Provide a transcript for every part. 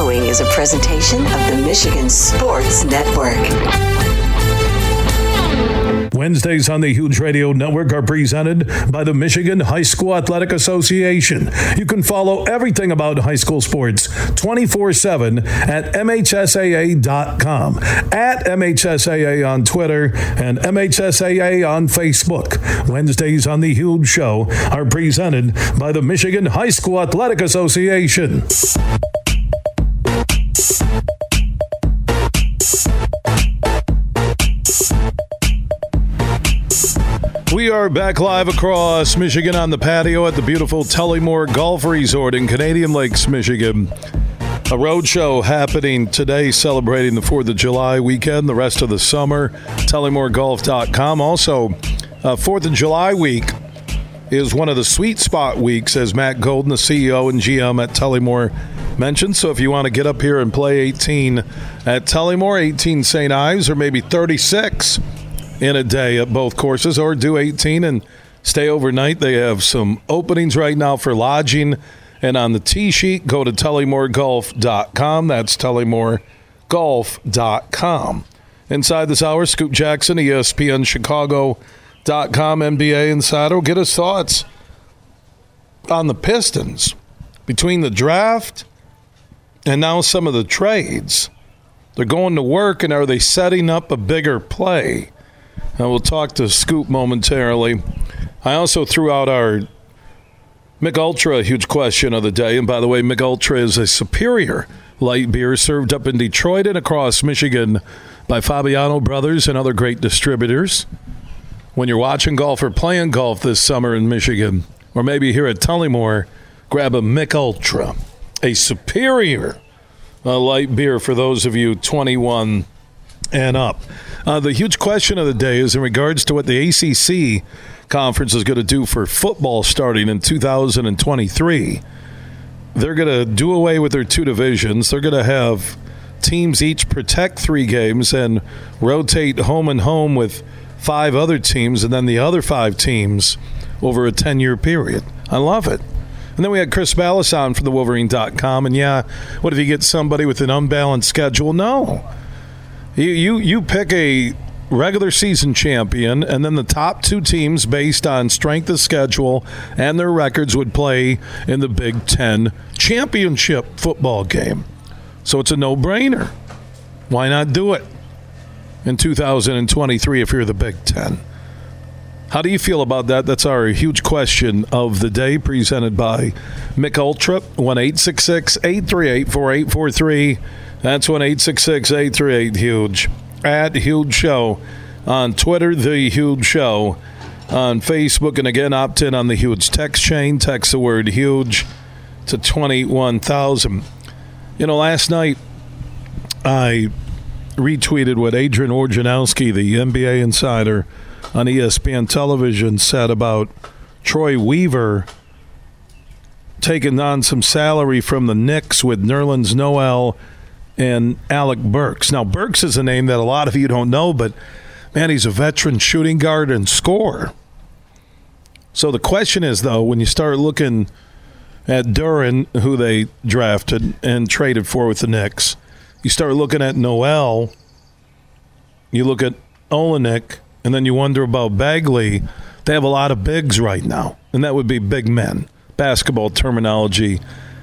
following is a presentation of the Michigan Sports Network. Wednesdays on the Huge Radio Network are presented by the Michigan High School Athletic Association. You can follow everything about high school sports 24/7 at MHSAA.com, at MHSAA on Twitter, and MHSAA on Facebook. Wednesdays on the Huge Show are presented by the Michigan High School Athletic Association. We are back live across Michigan on the patio at the beautiful Tullymore Golf Resort in Canadian Lakes, Michigan. A road show happening today celebrating the 4th of July weekend, the rest of the summer, TullymoreGolf.com. Also, 4th of July week is one of the sweet spot weeks, as Matt Golden, the CEO and GM at Tullymore, mentioned. So if you want to get up here and play 18 at Tullymore, 18 St. Ives, or maybe 36 in a day at both courses, or do 18 and stay overnight. They have some openings right now for lodging. And on the tee sheet, go to TullymoreGolf.com. That's TullymoreGolf.com. Inside this hour, Scoop Jackson, ESPN Chicago.com NBA insider. Get his thoughts on the Pistons between the draft and now some of the trades. They're going to work, and are they setting up a bigger play? We'll talk to Scoop momentarily. I also threw out our Mich Ultra huge question of the day. And by the way, Mich Ultra is a superior light beer served up in Detroit and across Michigan by Fabiano Brothers and other great distributors. When you're watching golf or playing golf this summer in Michigan, or maybe here at Tullymore, grab a Mich Ultra, a superior light beer for those of you 21 and up. The huge question of the day is in regards to what the ACC conference is going to do for football starting in 2023. They're going to do away with their two divisions. They're going to have teams each protect 3 games and rotate home and home with 5 other teams, and then the other 5 teams over a 10-year period. I love it. And then we had Chris Ballas on from the Wolverine.com. And yeah, what if you get somebody with an unbalanced schedule? No. You pick a regular season champion, and then the top 2 teams based on strength of schedule and their records would play in the Big Ten championship football game. So it's a no-brainer. Why not do it in 2023 if you're the Big Ten? How do you feel about that? That's our huge question of the day, presented by Mich Ultra. 1-866-838-4843. That's 1-866-838-HUGE. At Huge Show on Twitter, The Huge Show on Facebook. And again, opt in on the Huge text chain. Text the word HUGE to 21,000. You know, last night I retweeted what Adrian Wojnarowski, the NBA insider on ESPN television, said about Troy Weaver taking on some salary from the Knicks with Nerlens Noel and Alec Burks. Now, Burks is a name that a lot of you don't know, but, man, he's a veteran shooting guard and scorer. So the question is, though, when you start looking at Duren, who they drafted and traded for with the Knicks, you start looking at Noel, you look at Olenek, and then you wonder about Bagley. They have a lot of bigs right now, and that would be big men, basketball terminology.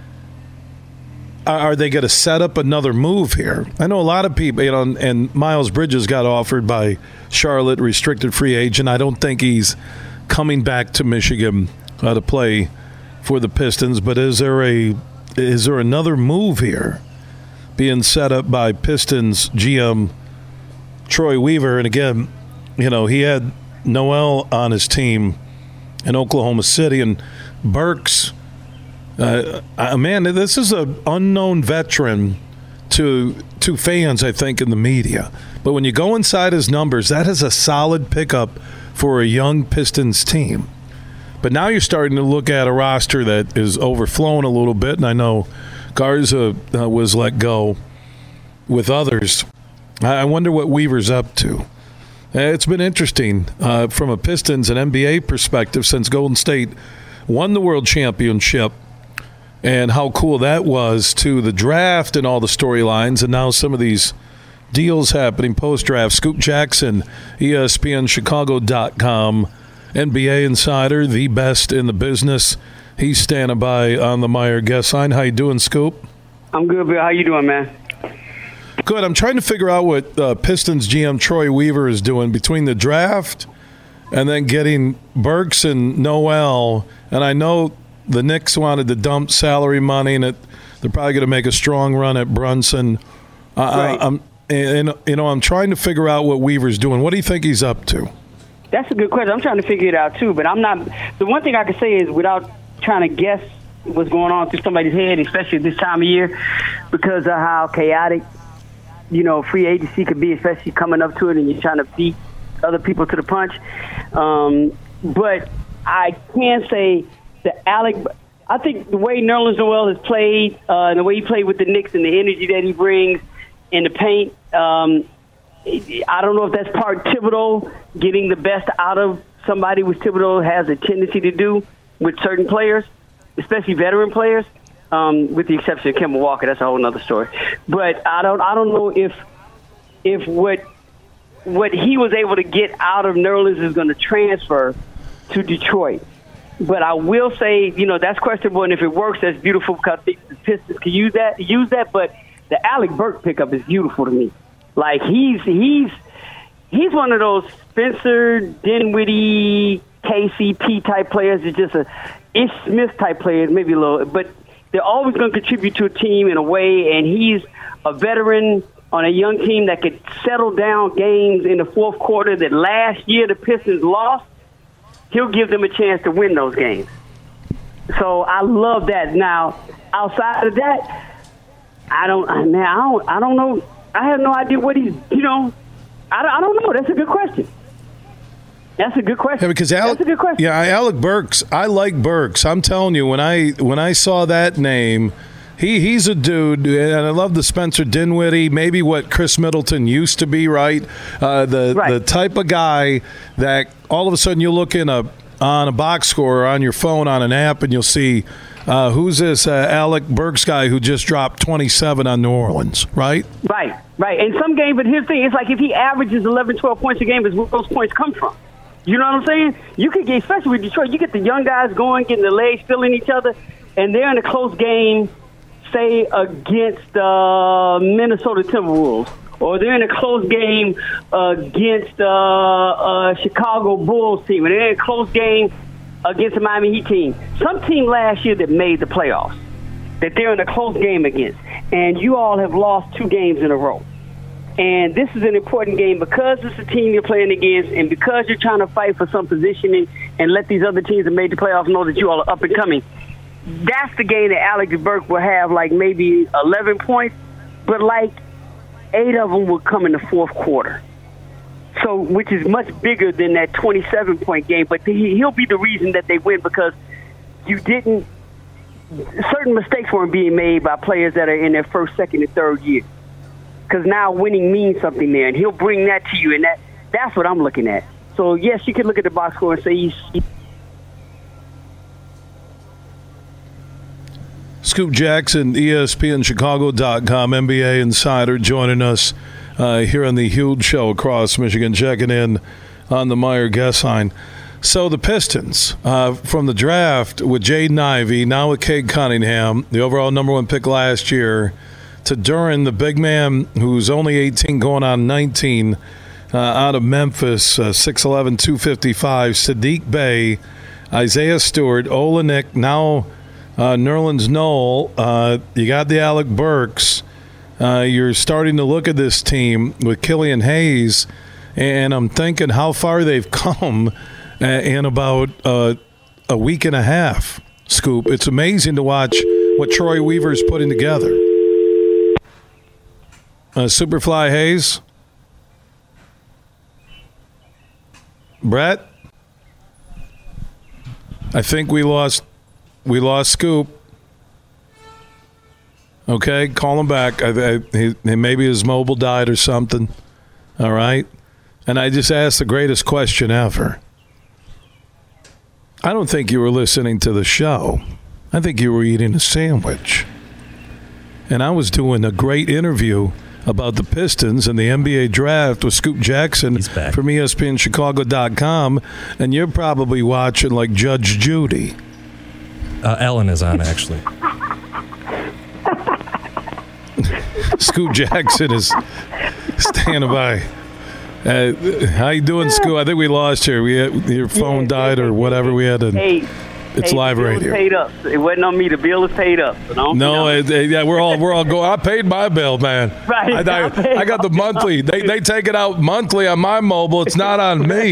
Are they going to set up another move here? I know a lot of people, you know, and Miles Bridges got offered by Charlotte, restricted free agent. I don't think he's coming back to Michigan to play for the Pistons. But is there another move here being set up by Pistons GM Troy Weaver? And again, you know, he had Noel on his team in Oklahoma City, and Burks. Man, this is an unknown veteran to fans, I think, in the media. But when you go inside his numbers, that is a solid pickup for a young Pistons team. But now you're starting to look at a roster that is overflowing a little bit, and I know Garza was let go with others. I wonder what Weaver's up to. It's been interesting from a Pistons and NBA perspective since Golden State won the world championship and how cool that was to the draft and all the storylines, and now some of these deals happening post-draft. Scoop Jackson, ESPNChicago.com, NBA insider, the best in the business. He's standing by on the Meyer guest line. How you doing, Scoop? I'm good, Bill. How you doing, man? Good. I'm trying to figure out what Pistons GM Troy Weaver is doing between the draft and then getting Burks and Noel. And I know the Knicks wanted to dump salary money, and they're probably going to make a strong run at Brunson. Right. I'm trying to figure out what Weaver's doing. What do you think he's up to? That's a good question. I'm trying to figure it out, too. But I'm not – the one thing I can say is without trying to guess what's going on through somebody's head, especially this time of year, because of how chaotic – free agency could be, especially coming up to it and you're trying to beat other people to the punch. But I can say that I think the way Nerlens Noel has played, and the way he played with the Knicks and the energy that he brings in the paint, I don't know if that's part Thibodeau, getting the best out of somebody, which Thibodeau has a tendency to do with certain players, especially veteran players. With the exception of Kemba Walker, that's a whole other story. But I don't know if what he was able to get out of Nerlens is going to transfer to Detroit. But I will say, that's questionable, and if it works, that's beautiful because the Pistons can use that. But the Alec Burks pickup is beautiful to me. Like he's one of those Spencer Dinwiddie, KCP type players. It's just a Ish Smith type players, maybe a little, but they're always going to contribute to a team in a way, and he's a veteran on a young team that could settle down games in the fourth quarter that last year the Pistons lost. He'll give them a chance to win those games. So I love that. Now, outside of that, I don't know. I have no idea what he's, I don't know. That's a good question. That's a good question. Yeah, because that's a good question. Yeah, Alec Burks. I like Burks. I'm telling you, when I saw that name, he's a dude, and I love the Spencer Dinwiddie, maybe what Chris Middleton used to be, right? The type of guy that all of a sudden you look on a box score or on your phone on an app, and you'll see who's this Alec Burks guy who just dropped 27 on New Orleans, right? Right. And some games, but here's the thing: it's like if he averages 11, 12 points a game, is where those points come from. You know what I'm saying? You could get, especially with Detroit, you get the young guys going, getting the legs filling each other, and they're in a close game, say, against Minnesota Timberwolves, or they're in a close game against Chicago Bulls team, and they're in a close game against the Miami Heat team. Some team last year that made the playoffs, that they're in a close game against, and you all have lost 2 games in a row. And this is an important game because it's a team you're playing against, and because you're trying to fight for some positioning and let these other teams that made the playoffs know that you all are up and coming. That's the game that Alex Burks will have like maybe 11 points, but like 8 of them will come in the fourth quarter. So, which is much bigger than that 27-point game. But he'll be the reason that they win because certain mistakes weren't being made by players that are in their first, second, and third year. Because now winning means something there, and he'll bring that to you, and that's what I'm looking at. So, yes, you can look at the box score and say he's... Scoop Jackson, ESPNChicago.com, NBA insider, joining us here on the huge show across Michigan, checking in on the Meyer guest line. So the Pistons, from the draft with Jaden Ivey, now with Cade Cunningham, the overall number 1 pick last year, to Duren, the big man who's only 18 going on 19, out of Memphis, 6'11", 255, Saddiq Bey, Isaiah Stewart, Olenek, now Nerlens Noel. You got the Alec Burks. You're starting to look at this team with Killian Hayes, and I'm thinking how far they've come in about a week and a half, Scoop. It's amazing to watch what Troy Weaver's putting together. Superfly Hayes. Brett? I think we lost Scoop. Okay, call him back. Maybe his mobile died or something. All right? And I just asked the greatest question ever. I don't think you were listening to the show. I think you were eating a sandwich. And I was doing a great interview about the Pistons and the NBA draft with Scoop Jackson from ESPNChicago.com, and you're probably watching like Judge Judy. Ellen is on, actually. Scoop Jackson is standing by. How you doing, Scoop? I think we lost you. Your phone died or whatever. We had to. It's live radio. Paid up. It wasn't on me. The bill is paid up. So yeah, we're all going. I paid my bill, man. Right. I got the monthly. They take it out monthly on my mobile. It's not on me.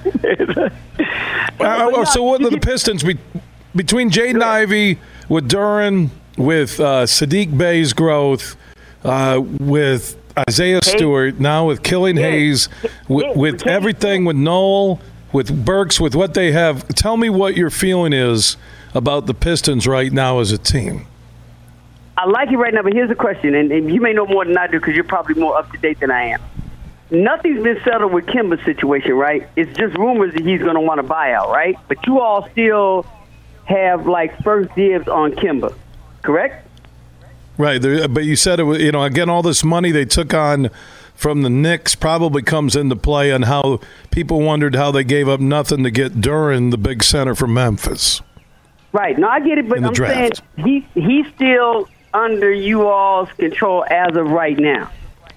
So what are the Pistons between Jaden Ivey, with Duren, with Sadiq Bey's growth, with Isaiah Stewart, now with Killian Hayes, with everything, with Noel, with Burks, with what they have. Tell me what your feeling is about the Pistons right now as a team. I like it right now, but here's the question, and you may know more than I do because you're probably more up-to-date than I am. Nothing's been settled with Kemba's situation, right? It's just rumors that he's going to want to buy out, right? But you all still have, like, first dibs on Kemba, correct? Right, but you said it was, again, all this money they took on from the Knicks probably comes into play on how people wondered how they gave up nothing to get Duren, the big center from Memphis. Right. No, I get it, but I'm saying he's still under you all's control as of right now.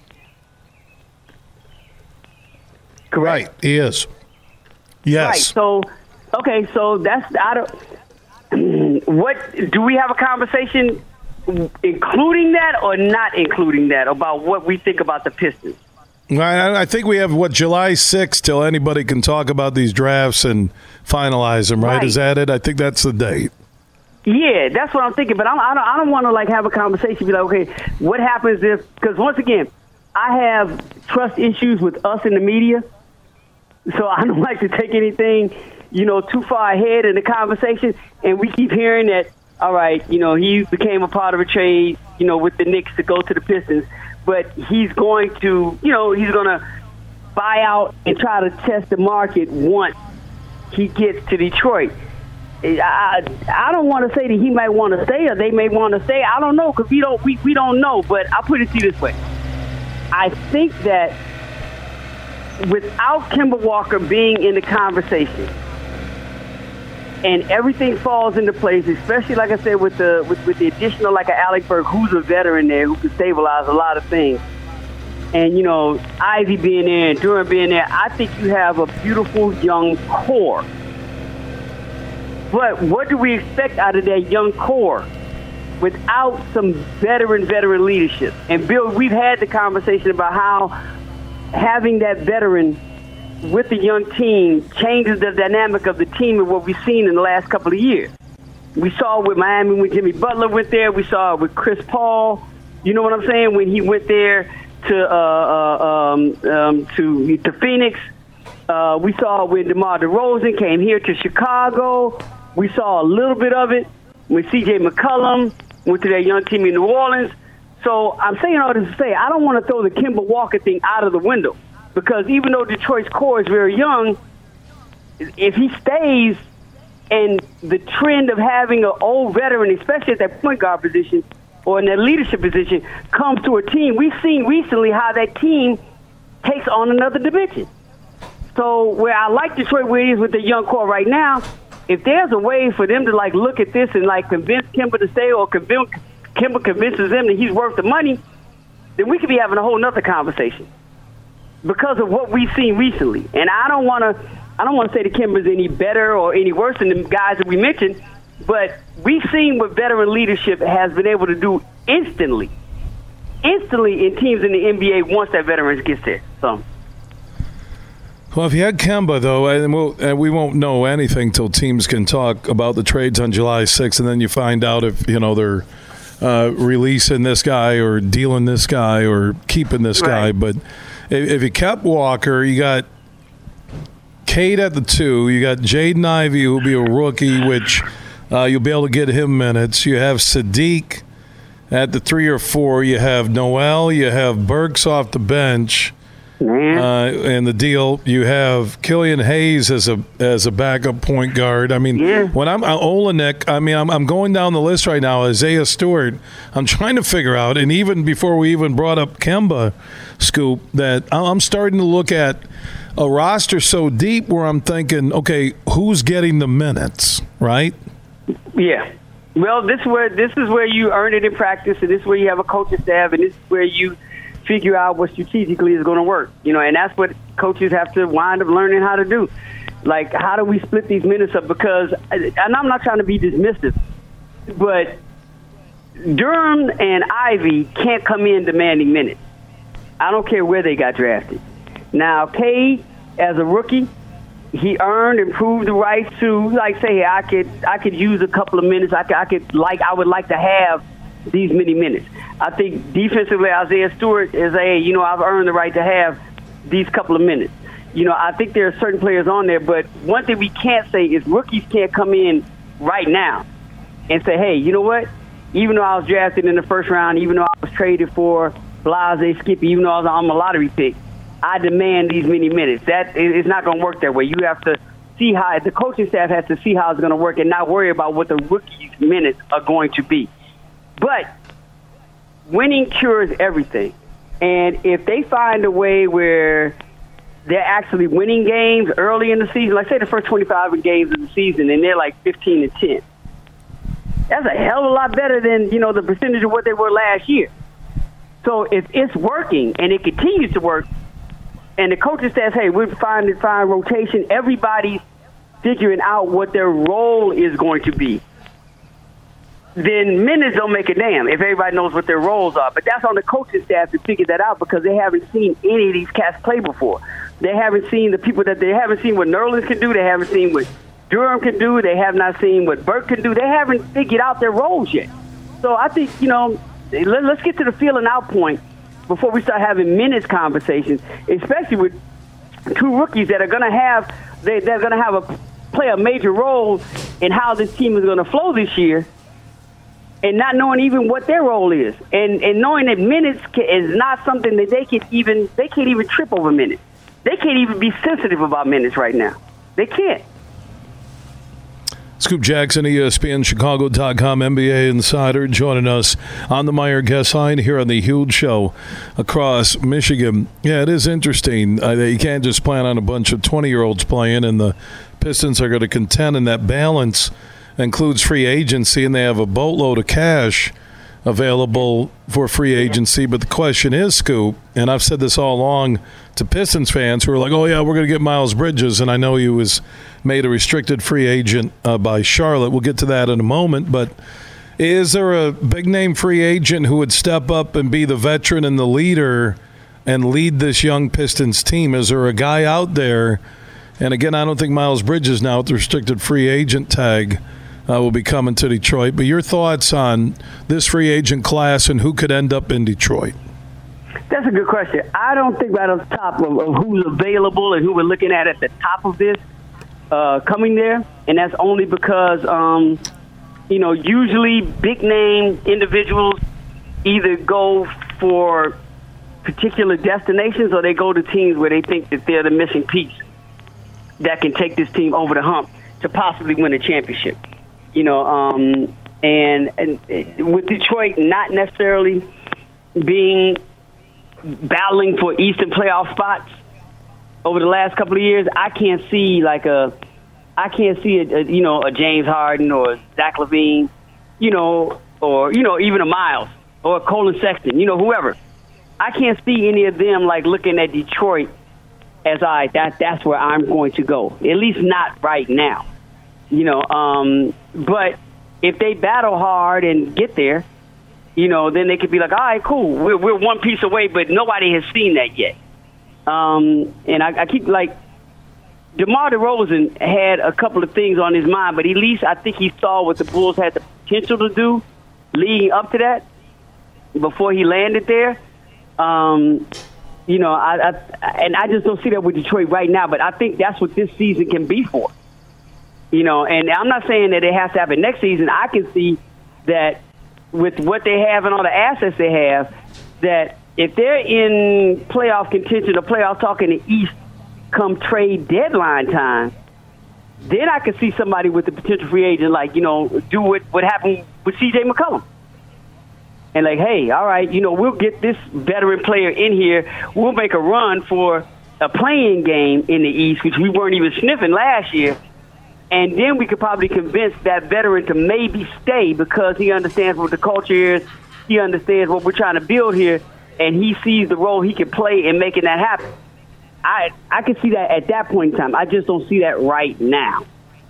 Correct. Right, he is. Yes. Right. So that's what do we have a conversation including that or not including that about what we think about the Pistons? I think we have, July 6th till anybody can talk about these drafts and finalize them, right? Is that it? I think that's the date. Yeah, that's what I'm thinking. But I don't want to, have a conversation, be like, okay, what happens if – because, once again, I have trust issues with us in the media, so I don't like to take anything, too far ahead in the conversation. And we keep hearing that, all right, he became a part of a trade, with the Knicks to go to the Pistons. But he's going to, he's going to buy out and try to test the market once he gets to Detroit. I don't want to say that he might want to stay or they may want to stay. I don't know because we don't know. But I'll put it to you this way. I think that without Kemba Walker being in the conversation, and everything falls into place, especially, like I said, with the additional, like, Alec Burke, who's a veteran there, who can stabilize a lot of things. And, Ivy being there and Duren being there, I think you have a beautiful young core. But what do we expect out of that young core without some veteran leadership? And, Bill, we've had the conversation about how having that veteran with the young team changes the dynamic of the team and what we've seen in the last couple of years. We saw with Miami when Jimmy Butler went there. We saw it with Chris Paul. You know what I'm saying? When he went there to Phoenix. We saw it when DeMar DeRozan came here to Chicago. We saw a little bit of it when C.J. McCollum went to that young team in New Orleans. So I'm saying all this to say I don't want to throw the Kemba Walker thing out of the window. Because even though Detroit's core is very young, if he stays and the trend of having an old veteran, especially at that point guard position or in that leadership position, comes to a team, we've seen recently how that team takes on another dimension. So where I like Detroit where it is with the young core right now, if there's a way for them to, look at this and, convince Kemba to stay or Kemba convinces them that he's worth the money, then we could be having a whole nother conversation. Because of what we've seen recently. And I don't want to say that Kemba's any better or any worse than the guys that we mentioned, but we've seen what veteran leadership has been able to do instantly in teams in the NBA once that veteran gets there. So. Well, if you had Kemba, though, and we won't know anything till teams can talk about the trades on July 6th, and then you find out if, they're releasing this guy or dealing this guy or keeping this guy. But if you kept Walker, you got Cade at the 2. You got Jaden Ivey, who'll be a rookie, which you'll be able to get him minutes. You have Sadiq at the 3 or 4. You have Noel. You have Burks off the bench. And the deal, you have Killian Hayes as a backup point guard. I mean, when I'm Olenek, I'm going down the list right now. Isaiah Stewart, I'm trying to figure out, and even before we even brought up Kemba, Scoop, that I'm starting to look at a roster so deep where I'm thinking, okay, who's getting the minutes, right? Yeah. Well, this is where you earn it in practice, and this is where you have a coaching staff, and this is where you figure out what strategically is going to work. And that's what coaches have to wind up learning how to do. Like, how do we split these minutes up? Because, and I'm not trying to be dismissive, but Durham and Ivy can't come in demanding minutes. I don't care where they got drafted. Now, Cade, as a rookie, he earned and proved the right to, like, say, I could use a couple of minutes. I would like to have these many minutes. I think defensively, Isaiah Stewart is I've earned the right to have these couple of minutes. I think there are certain players on there, but one thing we can't say is rookies can't come in right now and say, hey, you know what? Even though I was drafted in the first round, even though I was traded for Blase, Skippy, even though I'm a lottery pick, I demand these many minutes. That is not going to work that way. You have to see how the coaching staff has to see how it's going to work and not worry about what the rookies' minutes are going to be. But winning cures everything. And if they find a way where they're actually winning games early in the season, like say the first 25 games of the season, and they're like 15-10, that's a hell of a lot better than, the percentage of what they were last year. So if it's working and it continues to work, and the coaching says, hey, we're finding rotation, everybody's figuring out what their role is going to be, then minutes don't make a damn if everybody knows what their roles are. But that's on the coaching staff to figure that out because they haven't seen any of these cats play before. They haven't seen the people that they haven't seen what Nerlens can do. They haven't seen what Durham can do. They have not seen what Burke can do. They haven't figured out their roles yet. So I think, let's get to the feeling out point before we start having minutes conversations, especially with two rookies that are going to have play a major role in how this team is going to flow this year. And not knowing even what their role is, and knowing that minutes is not something that they can't even trip over minutes. They can't even be sensitive about minutes right now. They can't. Scoop Jackson, ESPNChicago.com NBA insider, joining us on the Meyer Guest Line here on the Huge Show across Michigan. Yeah, it is interesting. You can't just plan on a bunch of 20-year-olds playing, and the Pistons are going to contend in that balance. Includes free agency, and they have a boatload of cash available for free agency. But the question is, Scoop, and I've said this all along to Pistons fans who are like, oh, yeah, we're going to get Miles Bridges, and I know he was made a restricted free agent by Charlotte. We'll get to that in a moment. But is there a big-name free agent who would step up and be the veteran and the leader and lead this young Pistons team? Is there a guy out there? And, again, I don't think Miles Bridges now with the restricted free agent tag will be coming to Detroit. But your thoughts on this free agent class and who could end up in Detroit? That's a good question. I don't think right on the top of who's available and who we're looking at the top of this coming there. And that's only because, usually big-name individuals either go for particular destinations or they go to teams where they think that they're the missing piece that can take this team over the hump to possibly win a championship. And with Detroit not necessarily battling for Eastern playoff spots over the last couple of years, I can't see a James Harden or Zach LaVine, or even a Miles or a Colin Sexton, whoever. I can't see any of them looking at Detroit as that's where I'm going to go. At least not right now. But if they battle hard and get there, then they could be like, all right, cool. We're one piece away, but nobody has seen that yet. And I keep DeMar DeRozan had a couple of things on his mind, but at least I think he saw what the Bulls had the potential to do leading up to that before he landed there. I just don't see that with Detroit right now, but I think that's what this season can be for. And I'm not saying that it has to happen next season. I can see that with what they have and all the assets they have, that if they're in playoff contention or playoff talk in the East come trade deadline time, then I could see somebody with the potential free agent, like, do what happened with C.J. McCollum. And like, hey, all right, we'll get this veteran player in here. We'll make a run for a playing game in the East, which we weren't even sniffing last year. And then we could probably convince that veteran to maybe stay because he understands what the culture is. He understands what we're trying to build here, and he sees the role he can play in making that happen. I can see that at that point in time. I just don't see that right now.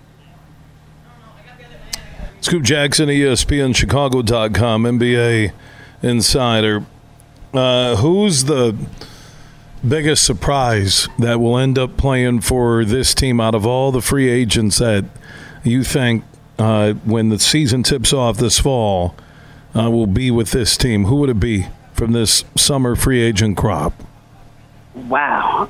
Scoop Jackson, ESPNChicago.com, NBA insider. Who's the biggest surprise that will end up playing for this team out of all the free agents that you think when the season tips off this fall will be with this team? Who would it be from this summer free agent crop? Wow.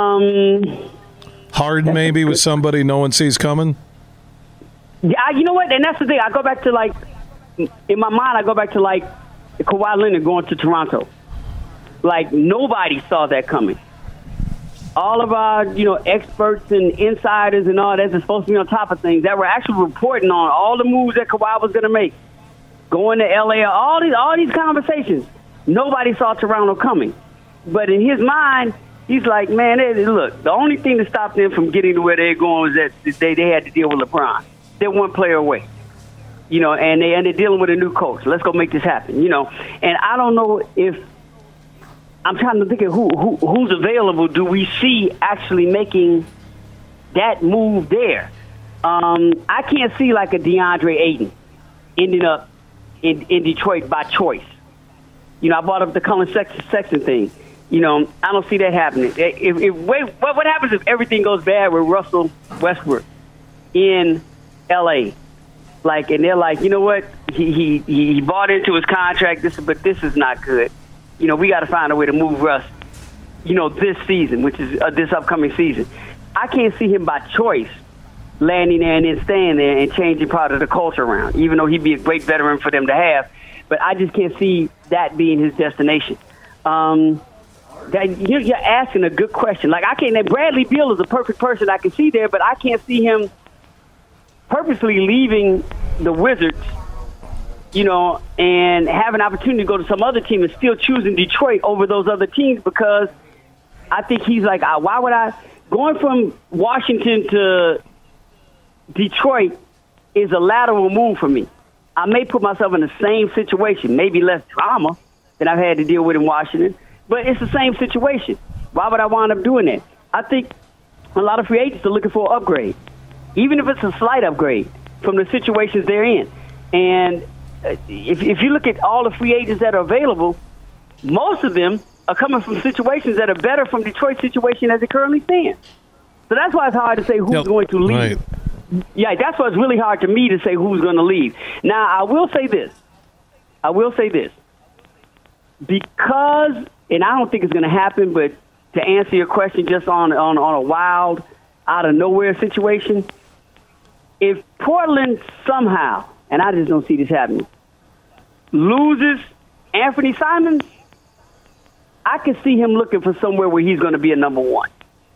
Harden maybe with somebody no one sees coming? Yeah, you know what? And that's the thing. I go back to, in my mind, Kawhi Leonard going to Toronto. Like, nobody saw that coming. All of our, experts and insiders and all that is supposed to be on top of things that were actually reporting on all the moves that Kawhi was going to make. Going to L.A., all these conversations. Nobody saw Toronto coming. But in his mind, he's like, man, look, the only thing that stopped them from getting to where they're going was that they had to deal with LeBron. They're one player away, and they're dealing with a new coach. Let's go make this happen, And I don't know if I'm trying to think of who's available. Do we see actually making that move there? I can't see like a DeAndre Ayton ending up in Detroit by choice. I brought up the Colin Sexton thing. I don't see that happening. What happens if everything goes bad with Russell Westbrook in L.A.? And they're like, you know what? He bought into his contract, but this is not good. We got to find a way to move Russ, this season, which is this upcoming season. I can't see him by choice landing there and then staying there and changing part of the culture around, even though he'd be a great veteran for them to have. But I just can't see that being his destination. You're asking a good question. Bradley Beal is a perfect person I can see there, but I can't see him purposely leaving the Wizards, and have an opportunity to go to some other team and still choosing Detroit over those other teams, because I think he's like, why would I? Going from Washington to Detroit is a lateral move for me. I may put myself in the same situation, maybe less drama than I've had to deal with in Washington, but it's the same situation. Why would I wind up doing that? I think a lot of free agents are looking for an upgrade, even if it's a slight upgrade from the situations they're in. And if you look at all the free agents that are available, most of them are coming from situations that are better from Detroit's situation as it currently stands. So that's why it's hard to say who's going to leave. Right. Yeah, that's why it's really hard to me to say who's going to leave. Now, I will say this. Because, and I don't think it's going to happen, but to answer your question just on a wild, out-of-nowhere situation, if Portland somehow, and I just don't see this happening, loses Anthony Simons, I can see him looking for somewhere where he's going to be a number one.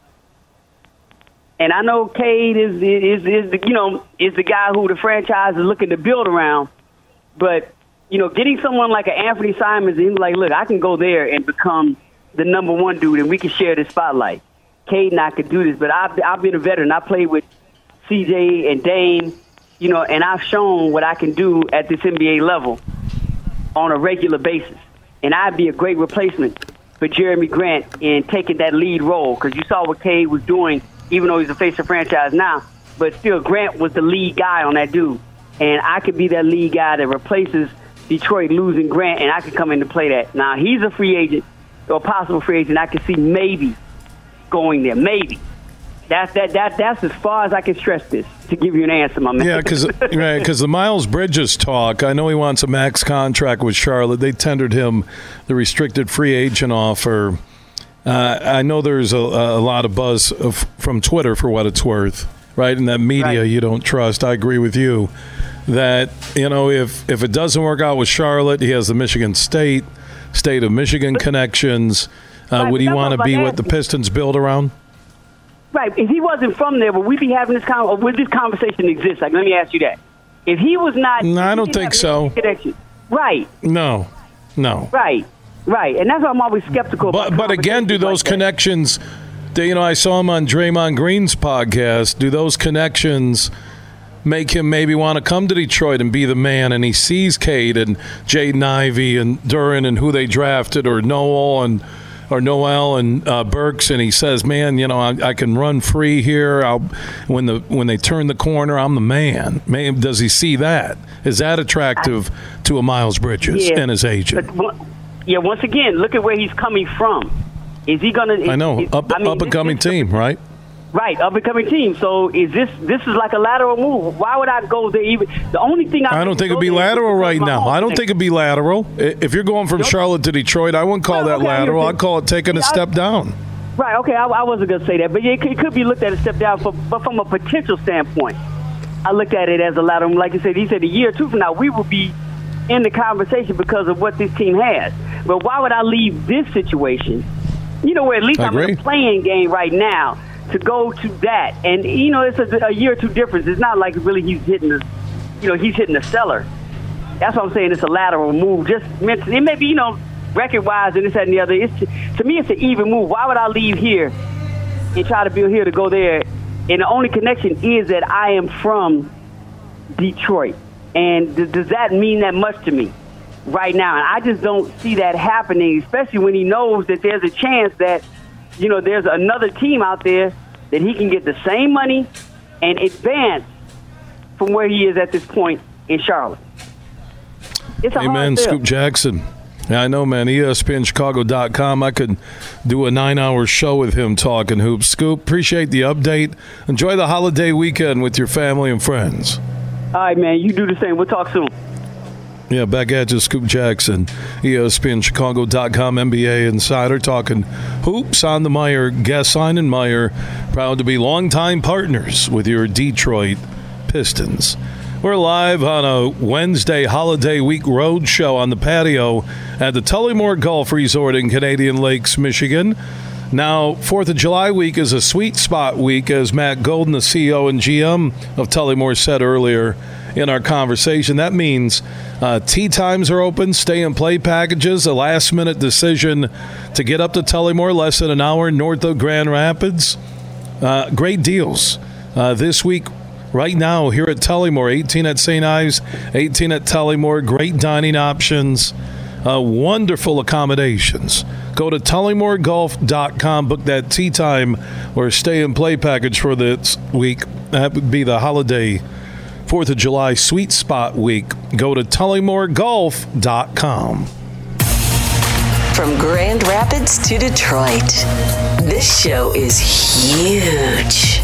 And I know Cade is the guy who the franchise is looking to build around, but getting someone like an Anthony Simons, and he's like, look, I can go there and become the number one dude, and we can share the spotlight. Cade and I could do this, but I've been a veteran. I played with CJ and Dame, and I've shown what I can do at this NBA level on a regular basis. And I'd be a great replacement for Jeremy Grant in taking that lead role, because you saw what Cade was doing, even though he's the face of franchise now, but still Grant was the lead guy on that dude. And I could be that lead guy that replaces Detroit losing Grant, and I could come in to play that. Now, he's a free agent, or a possible free agent. I could see maybe going there, maybe. That's as far as I can stretch this to give you an answer, my man. Yeah, because the Miles Bridges talk, I know he wants a max contract with Charlotte. They tendered him the restricted free agent offer. I know there's a lot of buzz from Twitter, for what it's worth, right? And that media you don't trust. I agree with you that, if it doesn't work out with Charlotte, he has the Michigan State state of Michigan connections. Would he want to be what the Pistons build around? Right. If he wasn't from there, would we be having this would this conversation exist? Like, let me ask you that. If he was not, no, I don't think so. Right. No. Right. And that's why I'm always skeptical. But again, do those connections? I saw him on Draymond Green's podcast. Do those connections make him maybe want to come to Detroit and be the man? And he sees Cade and Jaden Ivey and Duren and who they drafted, or Noel and Burks, and he says, "Man, I can run free here. When they turn the corner, I'm the man." Does he see that? Is that attractive to a Miles Bridges and his agent? Yeah. Once again, look at where he's coming from. Is he going to? I know, up and coming team, right? Right, up and coming team. So is this is like a lateral move? Why would I go there? Even the only thing I don't think it'd be lateral right now. I don't think it'd be lateral. If you're going from Charlotte to Detroit, I wouldn't call that lateral. I'd call it taking a step down. Right. Okay. I wasn't going to say that, but it could be looked at a step down. But from a potential standpoint, I looked at it as a lateral. Like you said, he said a year or two from now we will be in the conversation because of what this team has. But why would I leave this situation? Where at least I'm in a playing game right now, to go to that, and it's a year or two difference. It's not like really he's hitting the cellar. That's what I'm saying. It's a lateral move. Just it may be record wise and this that and the other. To me, it's an even move. Why would I leave here and try to build here to go there? And the only connection is that I am from Detroit, and does that mean that much to me right now? And I just don't see that happening, especially when he knows that there's a chance that there's another team out there that he can get the same money and advance from where he is at this point in Charlotte. It's a Amen, Scoop Jackson. Yeah, I know, man. ESPNChicago.com. I could do a 9-hour show with him talking hoops. Scoop, appreciate the update. Enjoy the holiday weekend with your family and friends. All right, man. You do the same. We'll talk soon. Yeah, back at you, Scoop Jackson, ESPNChicago.com NBA insider, talking hoops on the Meijer guest line. And Meijer, proud to be longtime partners with your Detroit Pistons. We're live on a Wednesday holiday week road show on the patio at the Tullymore Golf Resort in Canadian Lakes, Michigan. Now, 4th of July week is a sweet spot week, as Matt Golden, the CEO and GM of Tullymore, said earlier in our conversation. That means tee times are open, stay and play packages, a last-minute decision to get up to Tullymore, less than an hour north of Grand Rapids. Great deals this week. Right now here at Tullymore, 18 at St. Ives, 18 at Tullymore. Great dining options, wonderful accommodations. Go to TullymoreGolf.com, book that tee time or stay and play package for this week. That would be the holiday 4th of July sweet spot week. Go to TullymoreGolf.com. From Grand Rapids to Detroit, this show is huge.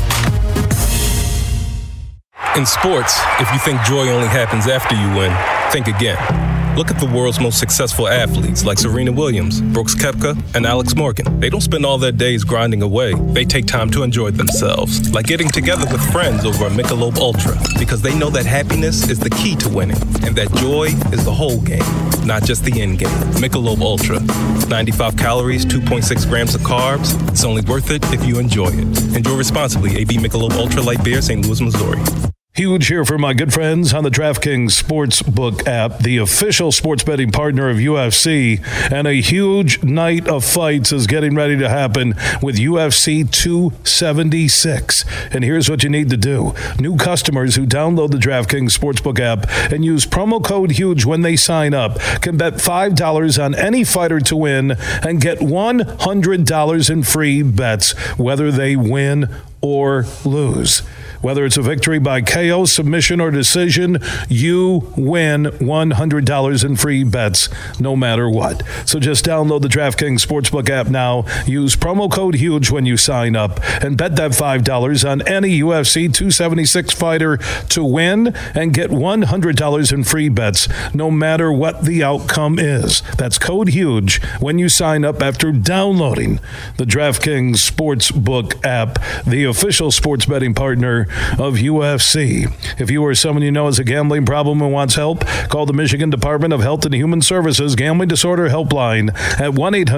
In sports, if you think joy only happens after you win, think again. Look at the world's most successful athletes like Serena Williams, Brooks Koepka, and Alex Morgan. They don't spend all their days grinding away. They take time to enjoy themselves, like getting together with friends over a Michelob Ultra, because they know that happiness is the key to winning, and that joy is the whole game, not just the end game. Michelob Ultra, 95 calories, 2.6 grams of carbs. It's only worth it if you enjoy it. Enjoy responsibly. AB Michelob Ultra Light Beer, St. Louis, Missouri. Huge here for my good friends on the DraftKings Sportsbook app, the official sports betting partner of UFC, and a huge night of fights is getting ready to happen with UFC 276. And here's what you need to do. New customers who download the DraftKings Sportsbook app and use promo code HUGE when they sign up can bet $5 on any fighter to win and get $100 in free bets, whether they win or lose. Whether it's a victory by KO, submission, or decision, you win $100 in free bets no matter what. So just download the DraftKings Sportsbook app now. Use promo code HUGE when you sign up and bet that $5 on any UFC 276 fighter to win and get $100 in free bets no matter what the outcome is. That's code HUGE when you sign up after downloading the DraftKings Sportsbook app, the official sports betting partner of UFC. If you or someone you know has a gambling problem and wants help, call the Michigan Department of Health and Human Services Gambling Disorder Helpline at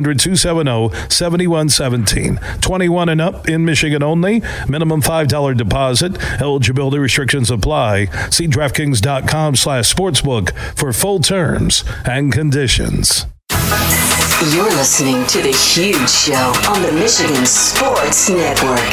1-800-270-7117. 21 and up in Michigan only. Minimum $5 deposit. Eligibility restrictions apply. See DraftKings.com/sportsbook for full terms and conditions. You're listening to The Huge Show on the Michigan Sports Network.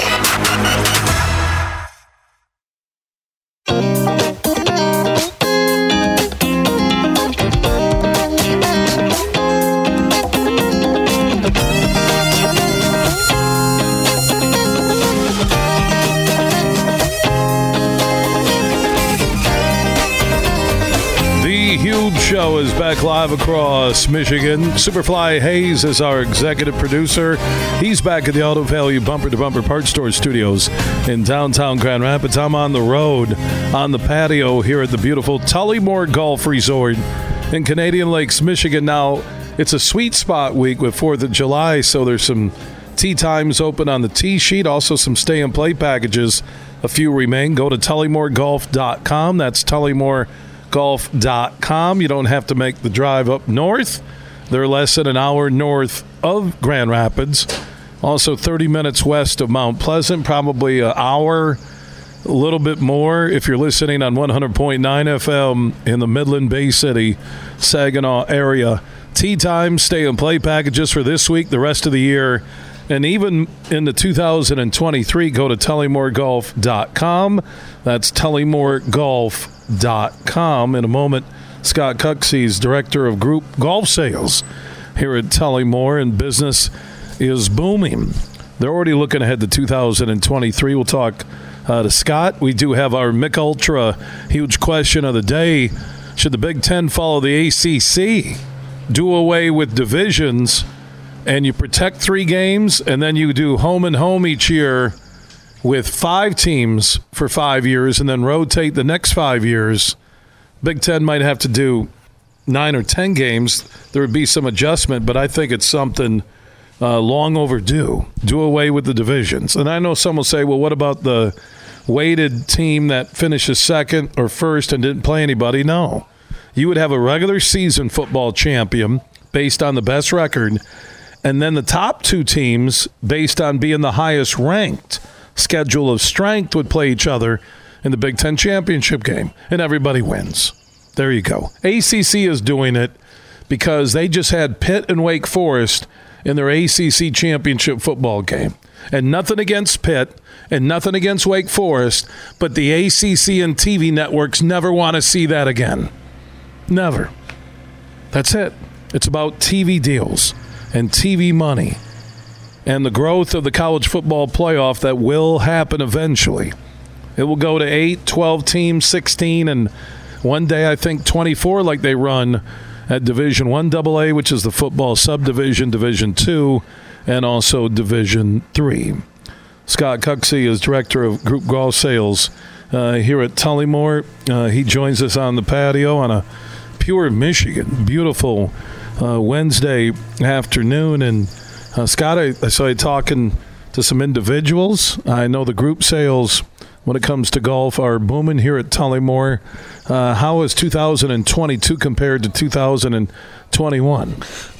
Show is back live across Michigan. Superfly Hayes is our executive producer. He's back at the Auto Value Bumper to Bumper Parts Store Studios in downtown Grand Rapids. I'm on the road on the patio here at the beautiful Tullymore Golf Resort in Canadian Lakes, Michigan. Now, it's a sweet spot week with 4th of July, so there's some tee times open on the tee sheet, also some stay and play packages. A few remain. Go to TullymoreGolf.com. That's TullymoreGolf.com. You don't have to make the drive up north. They're less than an hour north of Grand Rapids. Also 30 minutes west of Mount Pleasant, probably an hour, a little bit more if you're listening on 100.9 FM in the Midland Bay City, Saginaw area. Tee time, stay and play packages for this week, the rest of the year, and even into 2023, go to TullymoreGolf.com. That's TullymoreGolf.com. In a moment, Scott Cuxey's Director of Group Golf Sales here at Tullymore, and business is booming. They're already looking ahead to 2023. We'll talk to Scott. We do have our Mick Ultra huge question of the day. Should the Big Ten follow the ACC? Do away with divisions, and you protect 3 games, and then you do home and home each year with 5 teams for 5 years and then rotate the next 5 years. Big Ten might have to do 9 or 10 games. There would be some adjustment, but I think it's something long overdue. Do away with the divisions. And I know some will say, well, what about the weighted team that finishes second or first and didn't play anybody? No. You would have a regular season football champion based on the best record, and then the top 2 teams based on being the highest ranked schedule of strength would play each other in the Big Ten championship game, and everybody wins. There you go. ACC is doing it because they just had Pitt and Wake Forest in their ACC championship football game. And nothing against Pitt and nothing against Wake Forest, but the ACC and TV networks never want to see that again. Never. That's it. It's about TV deals and TV money and the growth of the college football playoff that will happen eventually. It will go to 8, 12 teams, 16, and one day I think 24 like they run at Division I AA, which is the football subdivision, Division II, and also Division III. Scott Cuxey is Director of Group Golf Sales here at Tullymore. He joins us on the patio on a pure Michigan, beautiful Wednesday afternoon. And Scott, I saw you talking to some individuals. I know the group sales when it comes to golf are booming here at Tullymore. How is 2022 compared to 2021?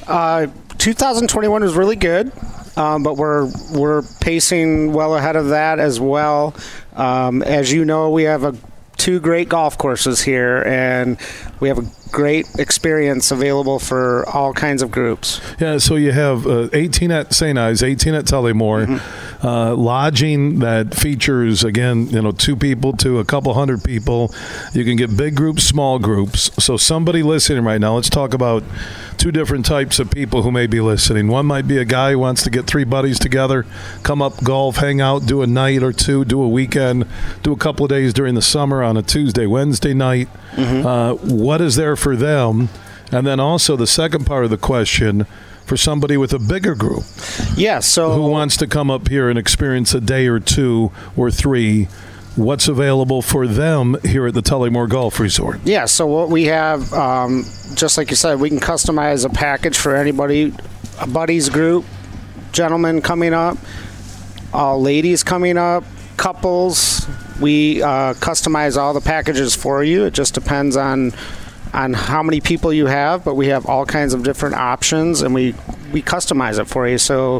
2021 was really good, but we're pacing well ahead of that as well. As you know, we have 2 great golf courses here, and we have a great experience available for all kinds of groups. Yeah, so you have 18 at St. Ives, 18 at Tullymore, lodging that features, again, 2 people to a couple hundred people. You can get big groups, small groups. So somebody listening right now, let's talk about 2 different types of people who may be listening. One might be a guy who wants to get 3 buddies together, come up, golf, hang out, do a night or 2, do a weekend, do a couple of days during the summer on a Tuesday, Wednesday night. What is there for them? And then also the second part of the question, for somebody with a bigger group. Yeah, so who wants to come up here and experience a day or 2 or 3, what's available for them here at the Tullymore Golf Resort? Yeah, so what we have, just like you said, we can customize a package for anybody, a buddies group, gentlemen coming up, ladies coming up, couples. We customize all the packages for you. It just depends on how many people you have, but we have all kinds of different options, and we customize it for you. So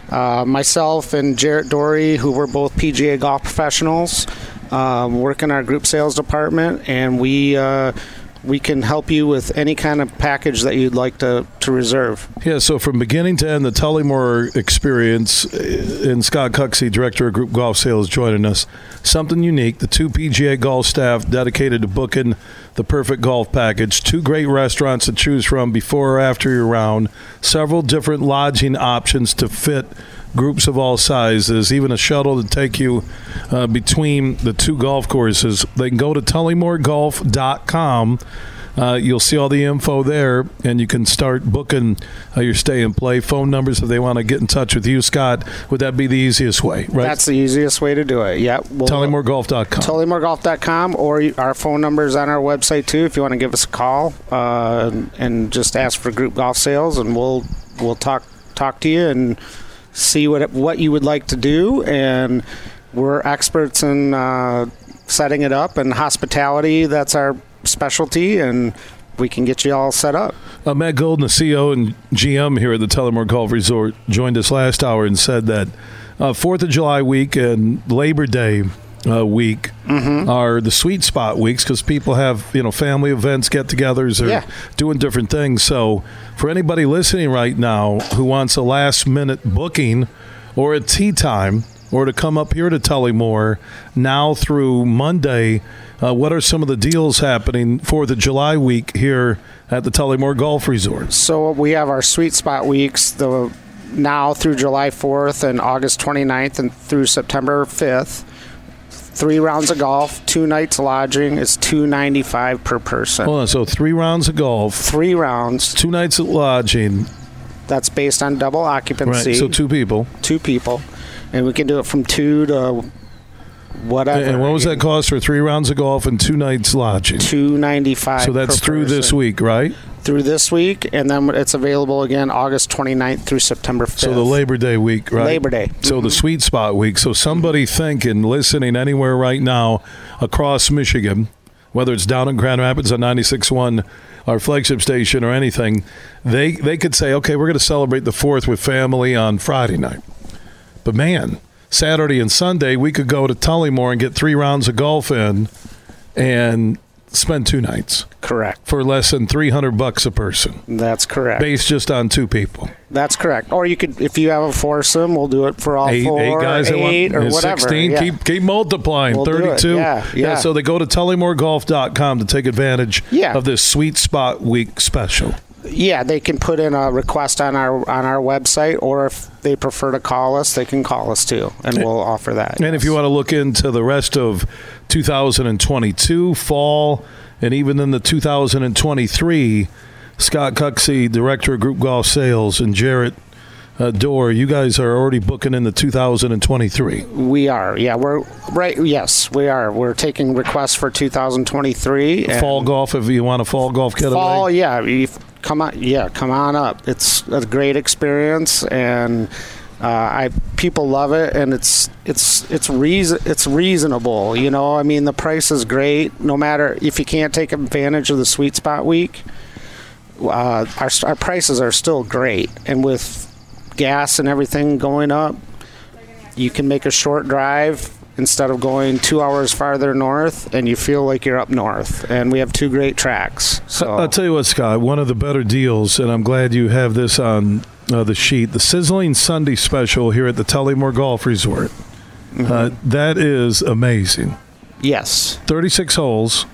myself and Jarrett Dory, who were both PGA golf professionals, work in our group sales department, and we can help you with any kind of package that you'd like to reserve. Yeah, so from beginning to end, the Tullymore experience, and Scott Cuxey, Director of Group Golf Sales, joining us. Something unique, the 2 PGA golf staff dedicated to booking the perfect golf package, 2 great restaurants to choose from before or after your round, several different lodging options to fit groups of all sizes, even a shuttle to take you between the 2 golf courses. They can go to TullymoreGolf.com. You'll see all the info there, and you can start booking your stay and play. Phone numbers if they want to get in touch with you, Scott. Would that be the easiest way, right? That's the easiest way to do it, yeah. TullymoreGolf.com. TullymoreGolf.com, or our phone number is on our website, too, if you want to give us a call and just ask for group golf sales, and we'll talk to you and see what you would like to do. And we're experts in setting it up, and hospitality, that's our specialty, and we can get you all set up. Matt Golden, the CEO and GM here at the Tullymore Golf Resort, joined us last hour and said that 4th of July week and Labor Day week are the sweet spot weeks because people have family events, get-togethers, or doing different things. So for anybody listening right now who wants a last-minute booking or a tee time or to come up here to Tullymore now through Monday, what are some of the deals happening for the July week here at the Tullymore Golf Resort? So we have our sweet spot weeks now through July 4th and August 29th and through September 5th. 3 rounds of golf, 2 nights lodging is $295 per person. Hold on, so 3 rounds of golf. 3 rounds. 2 nights of lodging. That's based on double occupancy. Right, so 2 people. 2 people. And we can do it from 2 to whatever. And what was that cost for 3 rounds of golf and 2 nights lodging? $295 So that's per through person. this week, right? Through this week, and then it's available again August 29th through September 5th. So the Labor Day week, right? Labor Day. So the sweet spot week. So somebody thinking, listening anywhere right now across Michigan, whether it's down in Grand Rapids on 96.1, our flagship station, or anything, they could say, okay, we're going to celebrate the 4th with family on Friday night. But man, Saturday and Sunday, we could go to Tullymore and get 3 rounds of golf in and spend 2 nights. Correct. For less than $300 a person. That's correct. Based just on 2 people. That's correct. Or you could, if you have a foursome, we'll do it for all 4, 8 guys, 8 or whatever. 16. Yeah. Keep multiplying. We'll 32. Yeah. So they go to TullymoreGolf.com to take advantage of this sweet spot week special. Yeah, they can put in a request on our website, or if they prefer to call us, they can call us too, and we'll offer that. And if you want to look into the rest of 2022, fall, and even in the 2023, Scott Cuxey, Director of Group Golf Sales, and Jarrett Dorr, you guys are already booking in the 2023. We are. Yeah, we're right. Yes, we are. We're taking requests for 2023. Fall golf, if you want a fall golf getaway. Fall, yeah. Come on up. It's a great experience, and people love it, and it's reasonable. I mean, the price is great. No matter if you can't take advantage of the sweet spot week, our prices are still great, and with gas and everything going up, you can make a short drive instead of going 2 hours farther north, and you feel like you're up north. And we have 2 great tracks. So I'll tell you what, Scott, one of the better deals, and I'm glad you have this on the sheet, the Sizzling Sunday Special here at the Tullymore Golf Resort. That is amazing. Yes. 36 holes,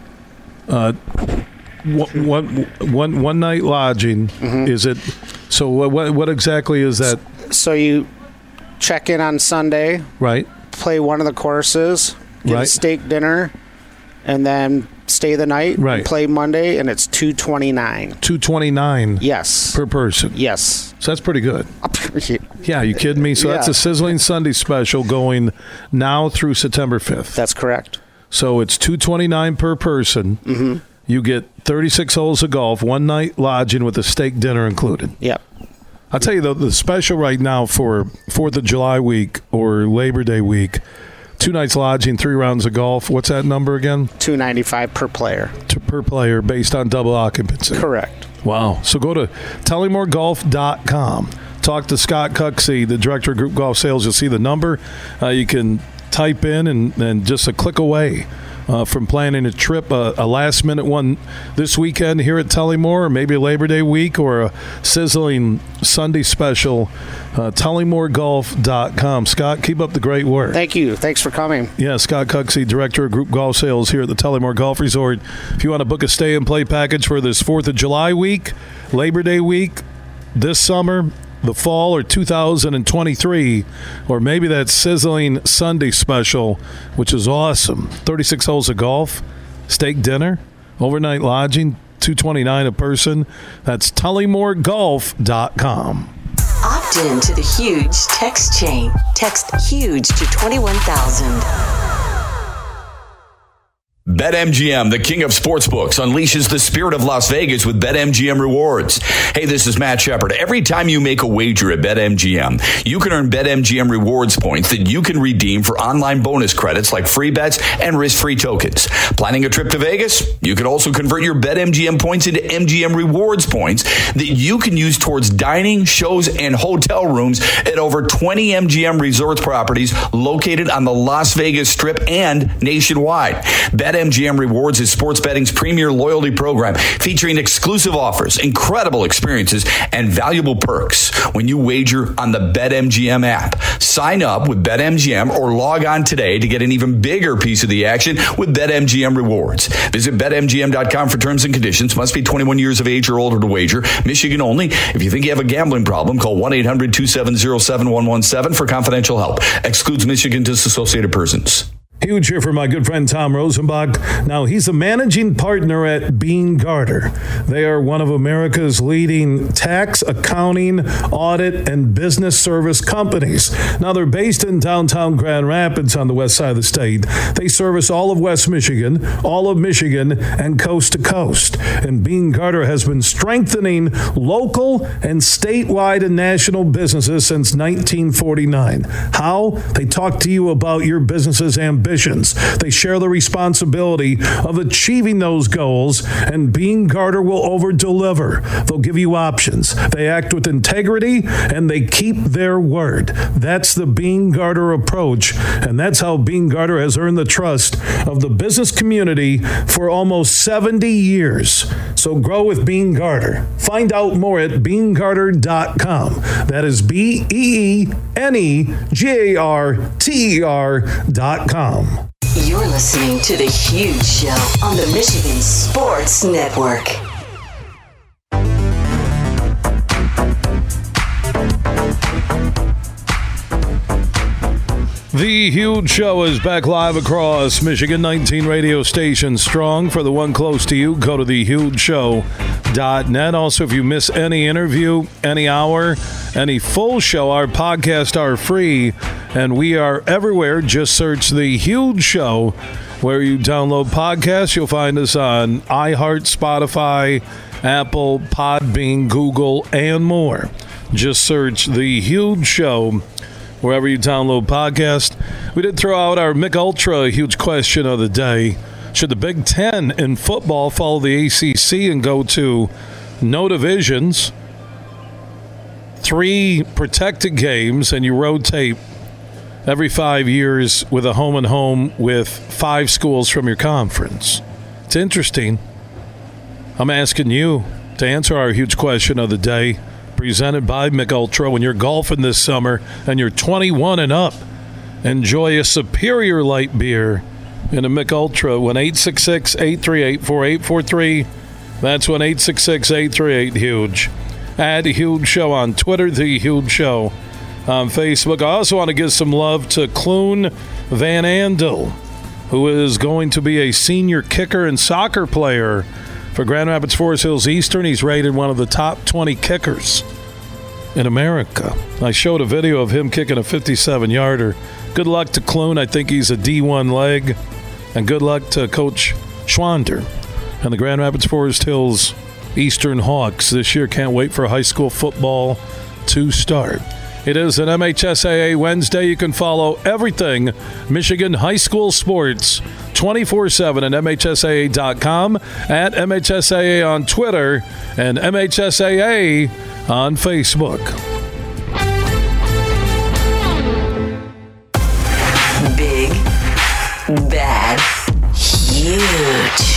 one night lodging. Is it? So what exactly is that? So you check in on Sunday. Right. Play one of the courses, get a steak dinner, and then stay the night. Right. And play Monday, and it's $229. $229. Yes. Per person. Yes. So that's pretty good. Yeah, you kidding me? So that's a Sizzling Sunday Special going now through September 5th. That's correct. So it's $229 per person. You get 36 holes of golf, 1 night lodging with a steak dinner included. Yep. I'll tell you, the special right now for 4th of July week or Labor Day week, 2 nights lodging, 3 rounds of golf. What's that number again? $295 per player. Per player based on double occupancy. Correct. Wow. So go to TullymoreGolf.com. Talk to Scott Cuxey, the director of Group Golf Sales. You'll see the number. You can type in and just a click away from planning a trip, a last-minute one this weekend here at Tullymore, or maybe Labor Day week, or a sizzling Sunday special. TullymoreGolf.com. Scott, keep up the great work. Thank you. Thanks for coming. Yeah, Scott Cuxey, director of Group Golf Sales here at the Tullymore Golf Resort. If you want to book a stay-and-play package for this 4th of July week, Labor Day week, this summer, the fall, or 2023, or maybe that sizzling Sunday special, which is awesome. 36 holes of golf, steak dinner, overnight lodging, $229 a person. That's TullymoreGolf.com. Opt in to the Huge text chain. Text HUGE to 21,000. BetMGM, the king of sportsbooks, unleashes the spirit of Las Vegas with BetMGM Rewards. Hey, this is Matt Shepard. Every time you make a wager at BetMGM, you can earn BetMGM Rewards points that you can redeem for online bonus credits like free bets and risk-free tokens. Planning a trip to Vegas? You can also convert your BetMGM points into MGM Rewards points that you can use towards dining, shows, and hotel rooms at over 20 MGM Resorts properties located on the Las Vegas Strip and nationwide. BetMGM Rewards is sports betting's premier loyalty program, featuring exclusive offers, incredible experiences, and valuable perks when you wager on the BetMGM app. Sign up with BetMGM or log on today to get an even bigger piece of the action with BetMGM Rewards. Visit BetMGM.com for terms and conditions. Must be 21 years of age or older to wager. Michigan only. If you think you have a gambling problem, call 1-800-270-7117 for confidential help. Excludes Michigan disassociated persons. Huge here for my good friend Tom Rosenbach. Now, he's a managing partner at Bean Garter. They are one of America's leading tax, accounting, audit, and business service companies. Now, they're based in downtown Grand Rapids on the west side of the state. They service all of West Michigan, all of Michigan, and coast to coast. And Bean Garter has been strengthening local and statewide and national businesses since 1949. How? They talk to you about your business's ambitions. They share the responsibility of achieving those goals, and Bean Garter will over-deliver. They'll give you options. They act with integrity, and they keep their word. That's the Bean Garter approach, and that's how Bean Garter has earned the trust of the business community for almost 70 years. So grow with Bean Garter. Find out more at BeanGarter.com. That is BeanGarter.com. You're listening to The Huge Show on the Michigan Sports Network. The Huge Show is back live across Michigan, 19 radio stations strong. For the one close to you, go to thehugeshow.net. Also, if you miss any interview, any hour, any full show, our podcasts are free, and we are everywhere. Just search The Huge Show where you download podcasts. You'll find us on iHeart, Spotify, Apple, Podbean, Google, and more. Just search The Huge Show wherever you download podcast. We did throw out our Mick Ultra huge question of the day. Should the Big Ten in football follow the ACC and go to no divisions, 3 protected games, and you rotate every 5 years with a home-and-home with 5 schools from your conference? It's interesting. I'm asking you to answer our huge question of the day, presented by Mick Ultra. When you're golfing this summer and you're 21 and up, enjoy a superior light beer in a Mick Ultra. 1-866-838-4843. That's 1-866-838-HUGE. Add Huge Show on Twitter, The Huge Show on Facebook. I also want to give some love to Clune Van Andel, who is going to be a senior kicker and soccer player for Grand Rapids Forest Hills Eastern. He's rated one of the top 20 kickers in America. I showed a video of him kicking a 57-yarder. Good luck to Clune. I think he's a D1 leg. And good luck to Coach Schwander and the Grand Rapids Forest Hills Eastern Hawks this year. Can't wait for high school football to start. It is an MHSAA Wednesday. You can follow everything Michigan high school sports 24/7 at MHSAA.com, at MHSAA on Twitter, and MHSAA on Facebook. Big, bad, huge.